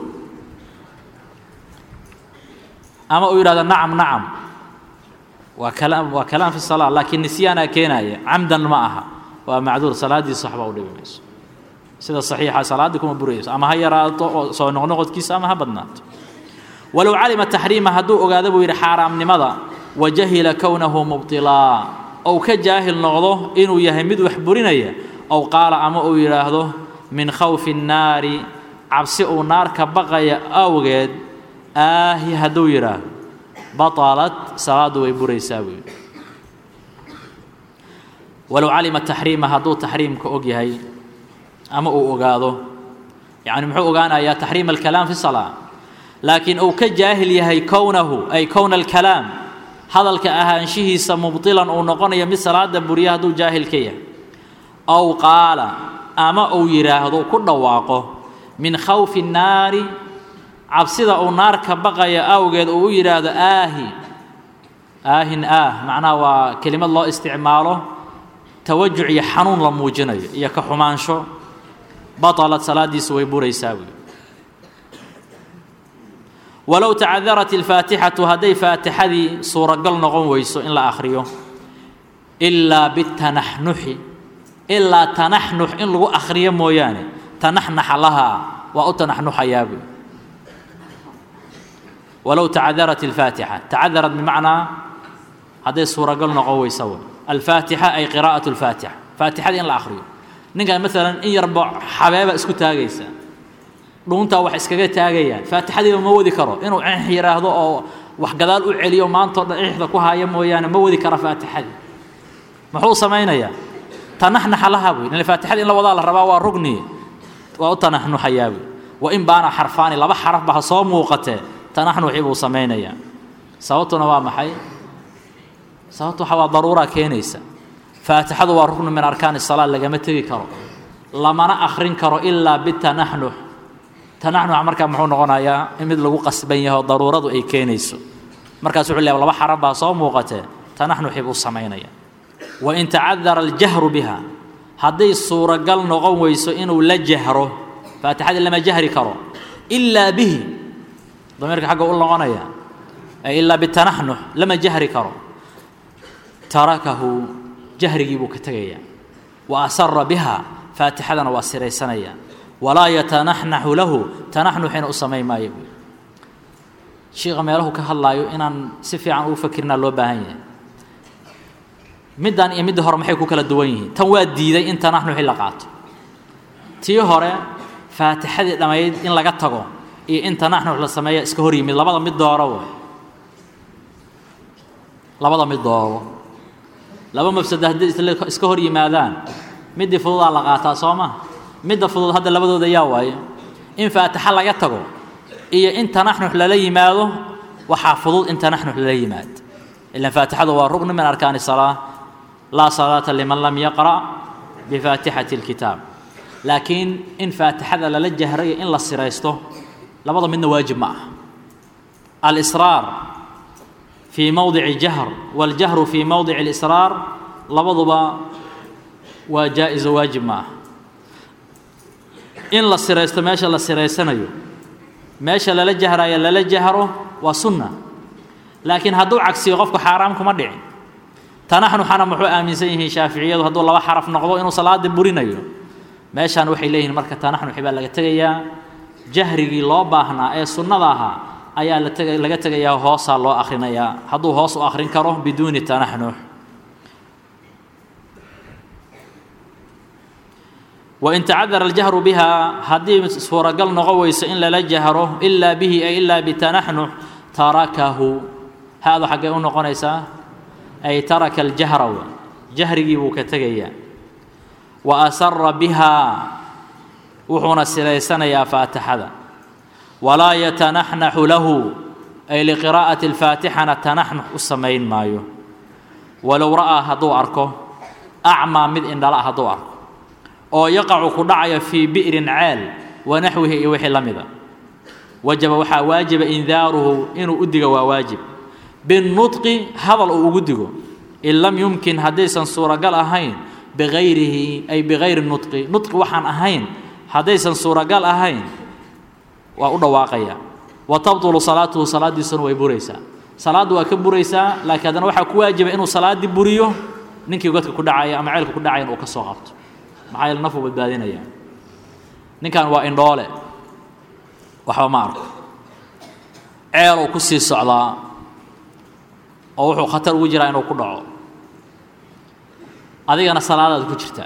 S1: ama uu yidhahdo nacam nacam waa kalaam waa kalaam fi salaa laakiin nisyaanaa keenaya camdan ma aha waa macduur salaadiisa waxba u dhibi mayso sida saxiixa salaadii kuma burayso ama ha yaraato oo soo noqnoqodkiisa ama ha badnaato walow calima taxriima hadduu ogaado buu yidhi xaaraamnimada wajahila kownahu mubtilaa ou ka jaahil noqdo inuu yahay mid wax burinaya ow qaala ama uu yidhaahdo min khawfi nnaari cabsi uu naar ka baqaya awgeed aahi hadduu yidhaahdo batalat salaadu way buraysaa buu yidhi walow calima taxriima hadduu taxriimka og yahay ama uu ogaado yani muxuu ogaanayaa taxriim alkalaam fi salaa laakiin uu ka jaahil yahay kownahu ay kowna alkalaam hadalka ahaanshihiisa mubtilan uu noqonayo mid salaada buriya hadduu jaahil ka yahay aw qaala ama uu yidhaahdo ku dhawaaqo min khawfi nnaari cabsida uu naar ka baqaya awgeed uu u yidhaahdo aahi aahin aah macnaha waa kelimad loo isticmaalo tawajuc iyo xanuun la muujinayo iyo ka xumaansho batalat salaadiisu way buraysaa buy walow tacadarat alfaatixatu hadday faatixadii suuragal noqon weyso in la akhriyo ilaa bitanaxnuxi ilaa tanaxnux in lagu akhriyo mooyaane tanaxnaxa lahaa waa u tanaxnuxayaa buy walow tacadarat alfaatixa tacadarat bimacnaa hadday suuragal noqon weysa way alfaatixa ay qiraa'atu alfaatixa faatixadii in la akhriyo ninkan maalan in yarba xabeeba isku taagaysa dhuuntaa wax iskaga taagayaan faatixadiiba ma wadi karo inuu cix yidhaahdo oo wax gadaal u celiyo maantao dhan cixda ku haya mooyaane ma wadi kara faatixadii muxuu samaynayaa tanaxnaxa laha buy ila faatixadii in la wadaa la rabaa waa rugni waa u tanaxnuxayaa buy wa in baana xarfaani laba xarafba ha soo muuqatee tanaxnuxii buu samaynayaa sababtuna waa maxay sababtu waxa waa daruuraa keenaysa faatixadu waa ruknu min arkaani salaa lagama tegi karo lamana akhrin karo ilaa bitanaxnux tanaxnuxa markaa muxuu noqonayaa in mid lagu qasban yahay oo daruuradu ay keenayso markaas wuxuu leeyahay laba xaraf baa soo muuqatee tanaxnuxii buu samaynaya wain tacadara aljahru biha hadday suuragal noqon weyso inuu la jahro faatixadii lama jahri karo ilaa bihi damiirka xagga u noqonaya ay ilaa bitanaxnux lama jahri karo tarakahu jahrigii buu ka tegayaa wa asara biha faatixadana waa siraysanaya walaa yatanaxnaxu lahu tanaxnuxina u samayn maayo buy shiikha meelahu ka hadlaayo inaan si fiican ugu fakirnaa loo baahan yahay middan iyo midda hore maxay ku kala duwan yihiin tan waa diiday in tanaxnuxi la qaato tii hore faatixadii dhammayd in laga tago iyo in tanaxnux la sameeya iska hor yimid labada mid dooro way labada mid dooro laba mafsada haddii iska hor yimaadaan midii fududaa la qaataa soo ma midda fudud hadda labadooda yaa waaye in faatixa laga tago iyo in tanaxnux lala yimaado waxaa fudud in tanaxnux lala yimaado ilan faatixadu waa rukn min arkaani salaa laa salaata liman lam yaqra' bifaatixati alkitaab laakiin in faatixada lala jahrayo in la siraysto labada midna waajib ma aha alisraar في موضع جهر والجهر في موضع الإسرار لبضبا وجائز واجب معه إن لا سريست ماشى لا سريسنيو ماشى لا لجهر يا لا لجهره وسنة لكن هدو عكسي غفك حرامكم أدعي تنحن حنا محو آمن سيه شافعية وهدو الله حرف نقضو إنه صلاة برينيو ماشى نوحي إليه المركة تنحن حبال لقتغيا جهري الله باهنا أي سنة ذاها ayaa la tagay laga tagayaa hoosa loo akhrinayaa hadduu hoos u akhrin karo biduuni tanaxnux وإن تعذر الجهر بها هدي سورة قل نغويس إن لا جهره إلا به أي إلا بتنحنح تركه هذا حق نقنيسا أي ترك الجهر جهري وكتجيا وأسر بها وحون السليسنا يا فاتحة ولا يتنحنح له أي لقراءة الفاتحة نتنحنح السمين مايو ولو رأى هدو أركو أعمى مذ إن لا هدو أركو أو يقع كدعي في بئر عال ونحوه يوحي لمذا وجب وحا واجب إنذاره إنه أدق وواجب بالنطق هذا الأودق إن لم يمكن حديثا صورة قال أهين بغيره أي بغير النطق نطق وحن أهين حديثا صورة قال أهين وأودا واقيا وتبطل صلاته صلاة سنة ويبوريسا صلاة وكبوريسا لكن هذا وحا كواجب إنه صلاة بوريو نينكي قدك كدعايا أما عيلك كدعايا أو كسوغبت maxay nafuu badbaadinayaan ninkan waa indhoole waxba ma arko ceel uu ku sii socdaa oo wuxuu khatar ugu jiraa inuu ku dhaco adigana salaadaad ku jirtaa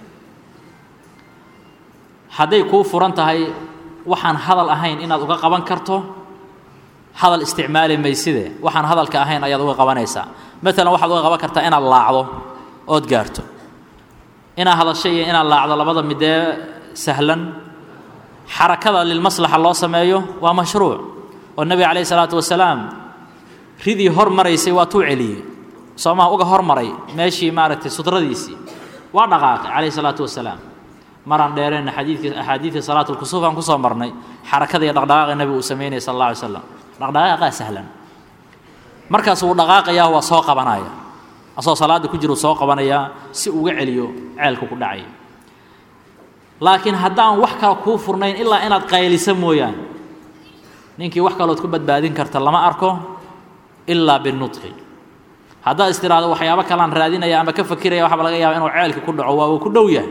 S1: hadday kuu furan tahay waxaan hadal ahayn inaad uga qaban karto hadal isticmaali mayside waxaan hadalka ahayn ayaad uga qabanaysaa mesela waxaad uga qaban kartaa inaad laacdo ood gaarto إنا هذا الشيء إنا الله على لبضة مدة سهلا حركة للمصلحة الله سمايه ومشروع والنبي عليه الصلاة والسلام ريدي هرمر يسوى توعلي سما أوجه هرمري ماشي مارت سترديسي ودقاق عليه الصلاة والسلام مرة دارين حديث أحاديث صلاة الكسوف عن كسوف مرني حركة يدقاق النبي وسميني صلى الله عليه وسلم دقاق سهلا مركز ودقاق يا هو ساق بنايا أصلا صلاة كجرو ساق بنايا سوء عليو عالك كدعي لكن هدان وحكا كوفرنين إلا إن قايل سمويان نينكي وحكا لو تكون بدبادين كرت لما أركو إلا بالنطق هذا استراحة وحيابا كلام رادين يا أما كفكر يا وحبا لغايا إنه عالك كدعوا وكدويا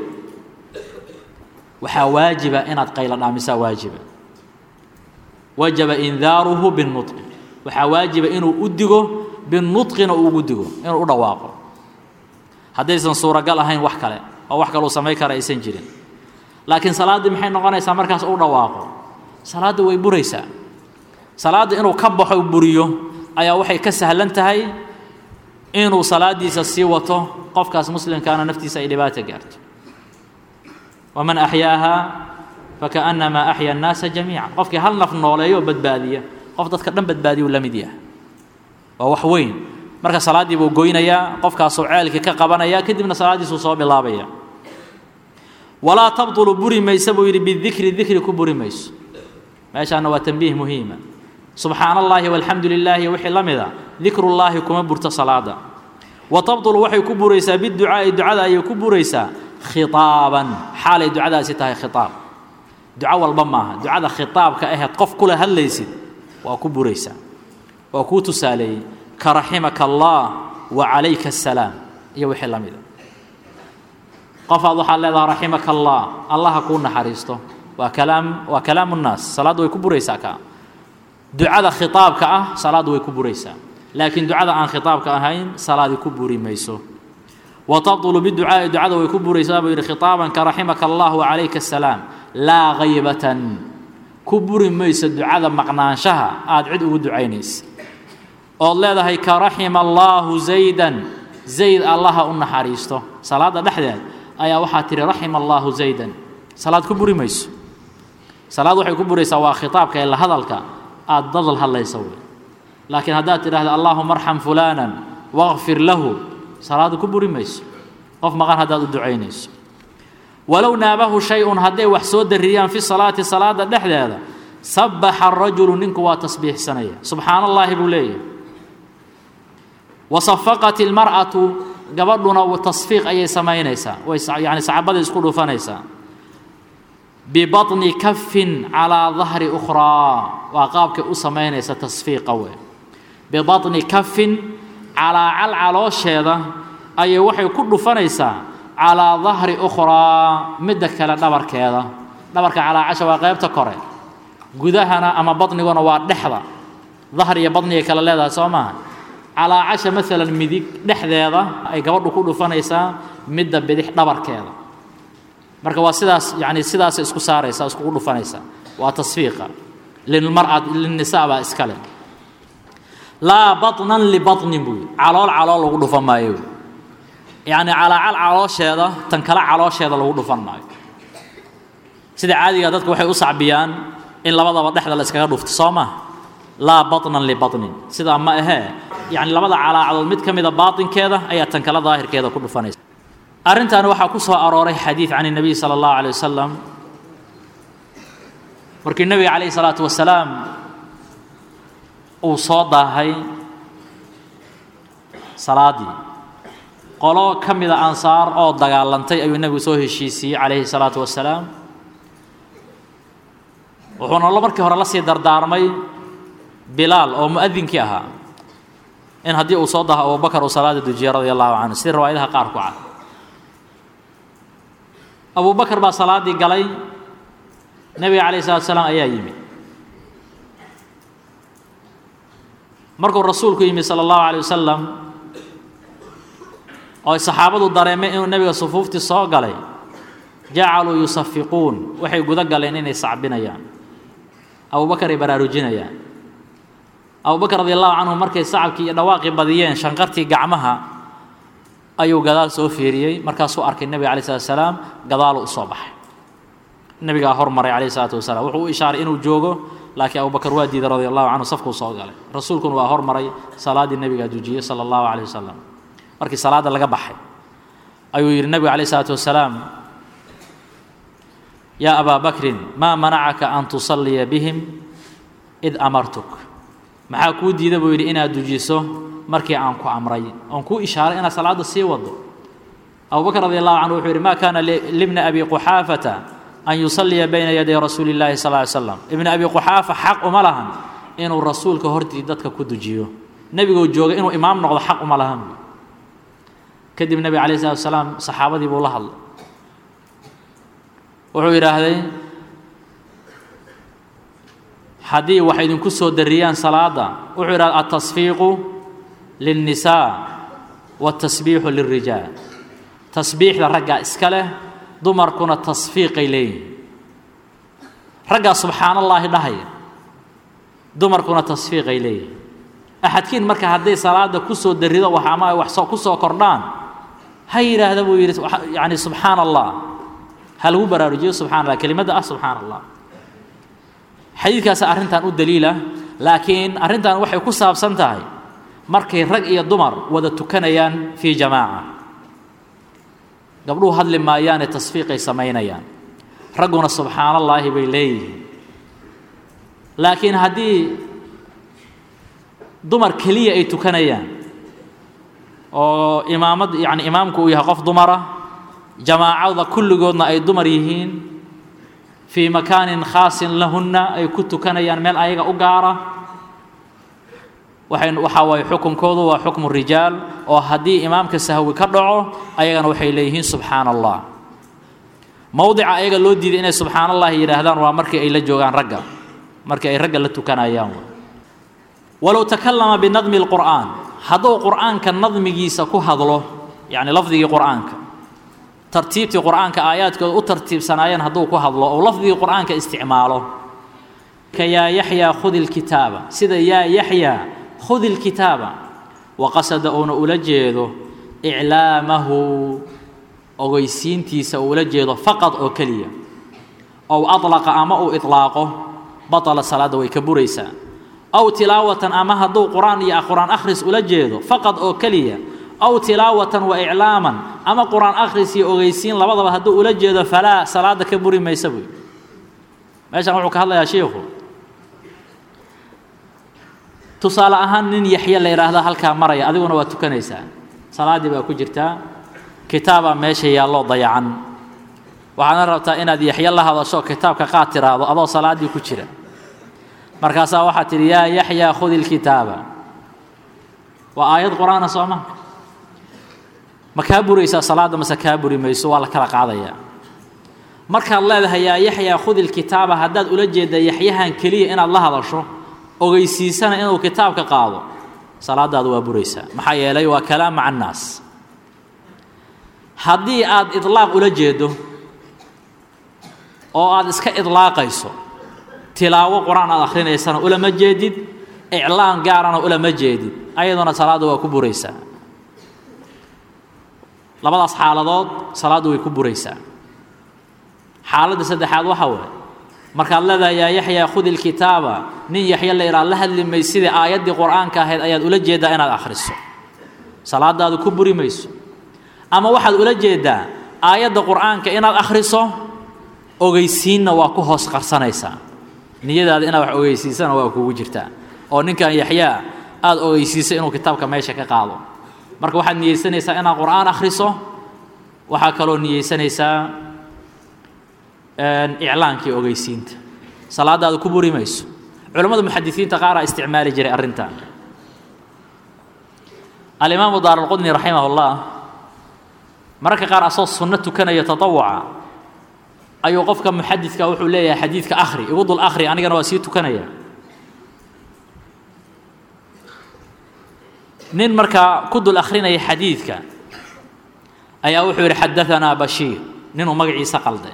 S1: وحا واجبة إن قايل نامسا واجبة وجب إنذاره بالنطق وحا واجبة إنه أدقه بالنطق إنه أدقه إنه أدواقه haddaysan suuragal ahayn wax kale oo wax kale uu sameey kara aysan jirin laakiin salaadii maxay noqonaysaa markaas uu dhawaaqo salaadu way buraysaa salaadu inuu ka baxo buriyo ayaa waxay ka sahlan tahay inuu salaadiisa sii wato qofkaas muslimkaana naftiisa ay dhibaato gaarto waman ahyaaha fakaannama ahya an-nas jamii'an qofkii hal naf nooleeyo badbaadiya qof dadka dhan badbaadiyo la mid yahay waa wax weyn marka salaadii buu gooynayaa qofkaas oo ceelka ka qabanaya kadibna salaadiisu soo bilaabaya wala tabtulu buri maysa buu yiri bidhikri dhikri ku buri mayso meeshana waa tanbiih muhiima subhanallahi walhamdulillahi wa hilamida dhikrullahi kuma burta salaada wa tabtulu waxay ku buraysaa biddu'a du'ada ay ku buraysaa khitaaban xaalay du'adaasi tahay khitaab du'a walba maaha du'ada khitaabka ahayd qof kula hadlaysid waa ku buraysaa waa ku tusaalay كرحمك الله وعليك السلام يا وحي لميدا قف الله الله رحمك الله الله كون حريصته وكلام وكلام الناس صلاه ويكبريسا كا دعاء خطابك اه صلاه ويكبريسا لكن دعاء عن خطابك اهين صلاه كبري ميسو وتفضل بالدعاء دعاء ويكبريسا خطابا كرحمك الله وعليك السلام لا غيبه كبري ميسو دعاء مقنانشها اد عد ودعينيس الله هي كرحم الله زيدا زيد الله أن حريسته صلاة دحدة أيا وحاتري رحم الله زيدا صلاة كبري ميس صلاة وحي كبري سوا خطابك إلا هذلك أضل هلا يسوي لكن هدات إلى اللهم ارحم فلانا واغفر له صلاة كبري ميس قف مغان هدات الدعينيس ولو نابه شيء هدي وحسود الريان في الصلاة صلاة دحدة سبح الرجل ننكو وتصبيح سنية سبحان الله بوليه وصفقت المرأة قبضنا وتصفيق أي سماينيسا يعني صعبة يسكولوا فنيسا ببطن كف على ظهر أخرى وقابك أسماينيسا تصفيق قوي ببطن كف على علعلوش هذا أي وحي كله فنيسا على ظهر أخرى مدك على دبرك هذا دبرك على عشا وقيبت كوري قدهنا أما بطني ونوار دحضة ظهري بطني كلا لذا سوما على عشا مثلا مديك دحذا أي قبض كله فنيسا مدة بدح دبرك هذا marka waa sidaas yani sidaas isku saaraysa isku dhufanaysa waa tasfiiqa lilmar'at linnisaa ba iskale la batnan li batnin bu calool calool lagu dhufan maayo yani calaacal caloosheeda tan kala caloosheeda lagu dhufan maayo sida caadiga dadku waxay u sacbiyaan in labadaba dhexda la iskaga dhufto Sooma la batnan li batnin sida ma aha yani labada calaacadood mid kamida baatinkeeda ayaa tan kala daahirkeeda ku dhufanaysa arintan waxa ku soo arooray xadiis aan nabi sallallahu alayhi wasallam markii nabi alayhi salatu wasalaam uu soo daahay salaadii qolo kamida ansaar oo dagaalantay ayuu nabi soo heshiisiyay alayhi salatu wasalaam wuxuuna la markii hore la sii dardaarmay bilaal oo muadinkii ahaa in hadii uu soo daaho Abu Bakar oo salaada dujiye radiyallahu anhu si riwaayadaha qaar ku cad Abu Bakar ba salaadii galay nabi alayhi salatu wasalaam ayaa yimid markuu rasuulku yimid sallallahu alayhi wasallam oo saxaabadu dareemay inuu nabiga sufuufti soo galay ja'alu yusaffiqun waxay guda galeen inay sacbinayaan Abu Bakar baraarujinayaan Abu Bakar radiyallahu anhu markay sacabkii iyo dhawaaqi badiyeen shanqartii gacmaha ayuu gadaal soo fiiriyay markaas uu arkay nabi alayhi salatu wasalaam gadaal u soo baxay nabiga hormaray alayhi salatu wasalaam wuxuu u ishaaray inuu joogo laakiin Abu Bakar waa diiday radiyallahu anhu safku soo galay rasuulkuna waa hormaray salaadii nabiga dujiyay sallallahu alayhi wasallam markii salaada laga baxay ayuu yiri nabi alayhi salatu wasalaam ya Abu Bakr ma mana'aka an tusalli bihim id amartuk maxaa ku diiday buu yiri inaad dujiso markii aan ku amray aan ku ishaaray ina salaada sii wado Abu Bakr radiyallahu anhu wuxuu yiri ma kana libna abi quhafata an yusalli bayna yaday rasuulillahi sallallahu alayhi wasallam ibn abi quhafa xaq uma lahan inuu rasuulka hortii dadka ku dujiyo nabiga jooga inuu imaam noqdo xaq uma lahan kadib nabi alayhi salatu wasalaam saxaabadii buu la hadlay wuxuu yiraahday hadii waxa idin ku soo dariyaan salaada wuxuu yiraahdaa at-tasfiiqu lin-nisaa wat-tasbiihu lir-rijaal tasbiixda ragga iska leh dumarkuna tasfiiqay leeyihiin ragga subxaanallahi dhahay dumarkuna tasfiiqay leeyihiin axadkiin marka haddii salaada ku soo darido waxa ama wax soo ku soo kordhaan hay yiraahdo buu yiri yani subxaanallah hal uu baraarujiyo subxaanallah kelimada ah subxaanallah xadiidkaas arrintan u daliila laakiin arrintan waxay ku saabsan tahay markay rag iyo dumar wada tukanayaan fi jamaaca gabdhuhu hadli maayaan tasfiiqay sameynayaan raguna subxaanallah bay leeyihiin laakiin hadii dumar kaliya ay tukanayaan oo imaamad yani imaamku uu yahay qof dumara jamaacada kulligoodna ay dumar yihiin في مكان خاص لهن أي كنت كان ينمل أيها أجارة وحين وحوي حكم كذا وحكم الرجال وهدي إمام كسهو كرعه أيها وحي إليه سبحان الله موضع أيها لودي إن سبحان الله يرهدان ومرك إلى جوعان رجع مرك أي رجع لتو كان أيام ولو تكلم بنظم القرآن هذا القرآن كان نظم جيسكو هذله يعني لفظي القرآن ترتيب القرآن كآيات وترتيب سنايان هذوك وهذلو أو لفظ القرآن كاستعماله كيا يحيى خذ الكتابة سيدا يا يحيى خذ الكتابة وقصد أن أولجيده إعلامه أو يسينتي سأولجيده فقط أو كلية أو أطلق أما أو إطلاقه بطل صلاة ويكبريسا أو تلاوة أما هذو قرآن يا قرآن أخرس أولجيده فقط أو كلية أو تلاوة وإعلاما أما قرآن أخرسي أغيسين لبضب هدو أولجيد فلا صلاة كبري ما يسوي ماشي نوعك هلا يا شيخ تصال أهن يحيى اللي يراهدا هالكا مريا أذيقنا واتكنيسا صلاة دي بأكو جرتا كتابا ماشي يا الله ضيعا وعنا ربطا إن دي يحيى الله هذا شو كتاب كقاتر هذا أضو صلاة دي كتيرة مركزا واحد يا يحيى خذ الكتابة وآيات قرآن صومه مكابوري إسا صلاة مسكابوري ميسو ولا كلا قاضية مركا الله يا يحيى خذ الكتابة هداد أولجيد يحيىها كلية إن الله هذا شو أغيسيسان إنه كتاب كقاضو صلاة دادوا بوريسا محايا لي وكلام مع الناس هدي آد إطلاق أولجيده oo aad iska idlaaqayso tilaawo quraan aad akhrinaysan ulama jeedid iclaan gaarana ulama jeedid ayaduna salaadu waa ku buraysaa labadaas xaaladood salaadu way ku buraysaa xaaladda saddexaad waxa weeye markaad leedahay yaa yaxya khudil kitaaba nin yaxya la yiraahdo la hadli may sidii aayaddii quraanka ahayd ayaad ula jeedaa inaad akhriso salaadaadu ku buri mayso ama waxaad ula jeedaa aayadda quraanka inaad akhriso ogeysiinna waa ku hoos qarsanaysaa niyadaada inaad wax ogeysiisana waa kugu jirtaa oo ninkan yaxya aad ogeysiisay inuu kitaabka meesha ka qaado marka waxaad niyeysanaysaa inaad quraan akhriso waxaa kaloo niyeysanaysaa إعلانكي أوجيسينت صلاة هذا كبري ميسو علماء المحدثين تقارا استعمال جري الرنتان الإمام دار القطني رحمه الله مرك قارا أصوص سنته كان يتطوع أي وقف كم محدث كوحو ليه حديث كآخري يوضو الآخري أنا كان وسيته كان يا نين مركا كدو الآخرين أي حديث كان أي وحو حدثنا بشير نينو مقعي سقل ده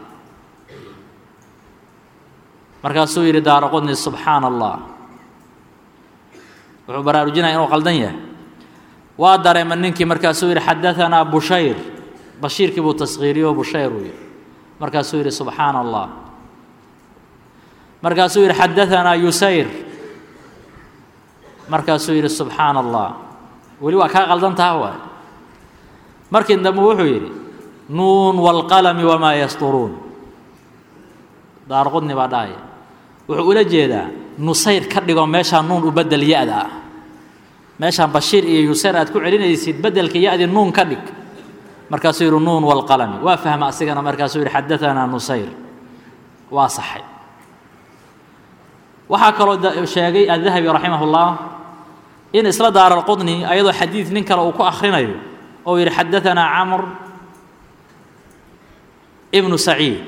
S1: markaasuu yiri daaraqodni subhanallah wuxuu baraarujinaa inuu qaldan yahay waa dareeman ninkii markaasuu yiri hadathana bushayr bashiirkii buu tasghiiriyo bushayr uu markaasuu yiri subhanallah markaasuu yiri hadathana yusayr markaasuu yiri subhanallah wali waa ka qaldan tahay waa markii dambe wuxuu yiri nuun wal qalam wama yasturun daaraqodni baa dhaay wuxuu ula jeedaa nusayr ka dhigo meesha nuun u bedel yaada meesha bashiir iyo yusayr aad ku celinaysid bedelka yaadi nuun ka dhig markaas uu nuun wal qalam waa fahma asigana markaas uu hadathana nusayr waa saxay waxa kale oo sheegay al-dhahabi rahimahullah in isla daar al-qudni ayadoo xadiis nin kale uu ku akhrinayo oo yiri hadathana amr ibn sa'id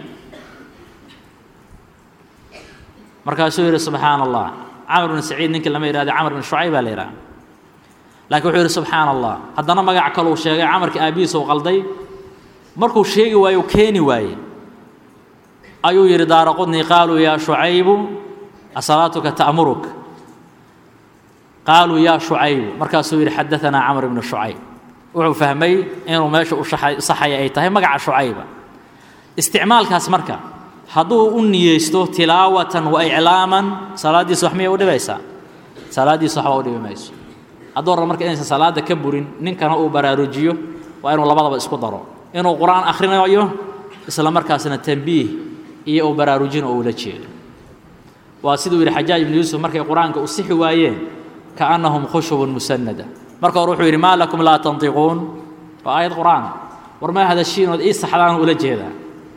S1: markaasuu yiri subhanallah amr ibn sa'id ninka lama yiraahdo amr ibn shu'ayb la yiraahdo laakiin wuxuu yiri subhanallah hadana magac kale uu sheegay amarka aabiis oo qalday markuu sheegi waayo keeni waaye ayuu yiri daaraqodni qaalu ya shu'ayb asalatuka ta'muruk qaalu ya shu'ayb markaasuu yiri hadathana amr ibn shu'ayb wuxuu fahmay inuu meesha u saxay ay tahay magaca shu'ayb isticmaalkaas marka hadduu u niyeysto tilaawatan wa i'laaman salaadiisu wax miyay u dhibaysaa salaadiisu wax u dhibaymayso hadduu rabo marka inaysan salaada ka burin ninkana uu baraarujiyo waa inuu labadaba isku daro inuu quraan akhrinayo isla markaasna tanbiih iyo uu baraarujin oo la jeedo waa sidoo yiri xajaaj ibn yuusuf markay quraanka u sixi waayeen kaanahum khushubun musannada marka wuxuu yiri ma lakum la tantiqun wa ayat quraan war ma hada shay oo ay saxdaan ula jeedaa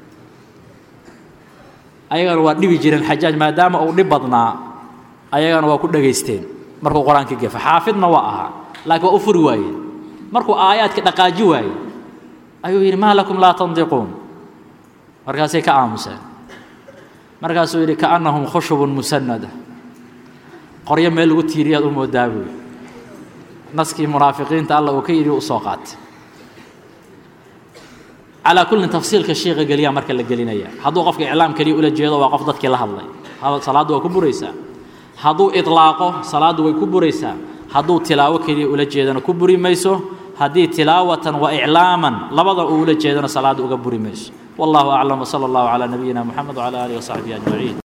S1: ayagana waa dhibi jireen xajaaj maadaama uu dhib badnaa ayagana waa ku dhageysteen markuu quraanka geefa xaafidna waa aha laakiin waa u furi waayeen markuu aayaadka dhaqaaji waayeen ayuu yiri ma lakum la tantiqun markaasay ka aamuseen markaasuu yiri kaanahum khushubun musannada qoryo meel lagu tiiriyaad u moodaabu naskii munaafiqiinta Allah uu ka yiri u soo qaatay على كل تفصيل كشيء قليا مركل الجلينية هذو قف إعلام كلي ولا جيدا وقف ضد كلا هذا هذا صلاة وكبريسا هذو إطلاقه صلاة وكبريسا هذو تلاوة كلي ولا جيدا وكبري ميسو هذه تلاوة وإعلاما لبضع ولا جيدا صلاة وكبري ميسو والله أعلم وصلى الله على نبينا محمد وعلى آله وصحبه أجمعين.